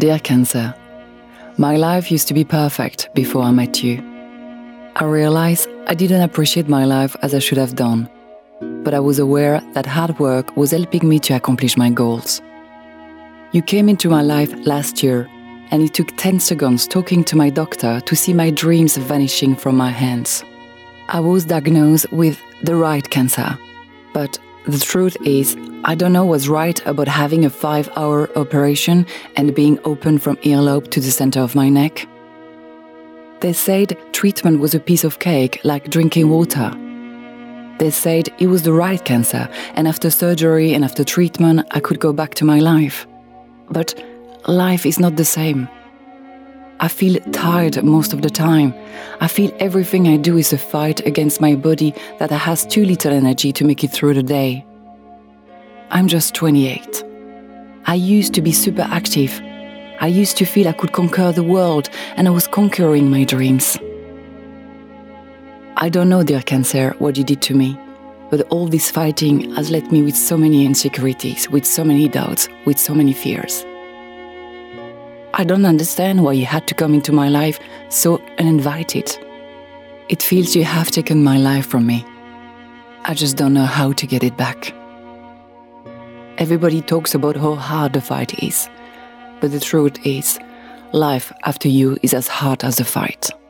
Dear Cancer, my life used to be perfect before I met you. I realized I didn't appreciate my life as I should have done, but I was aware that hard work was helping me to accomplish my goals. You came into my life last year, and it took 10 seconds talking to my doctor to see my dreams vanishing from my hands. I was diagnosed with the right cancer, but the truth is, I don't know what's right about having a 5-hour operation and being open from earlobe to the center of my neck. They said treatment was a piece of cake, like drinking water. They said it was the right cancer, and after surgery and after treatment, I could go back to my life. But life is not the same. I feel tired most of the time. I feel everything I do is a fight against my body that has too little energy to make it through the day. I'm just 28. I used to be super active. I used to feel I could conquer the world, and I was conquering my dreams. I don't know, dear Cancer, what you did to me, but all this fighting has left me with so many insecurities, with so many doubts, with so many fears. I don't understand why you had to come into my life so uninvited. It feels you have taken my life from me. I just don't know how to get it back. Everybody talks about how hard the fight is, but the truth is, life after you is as hard as the fight.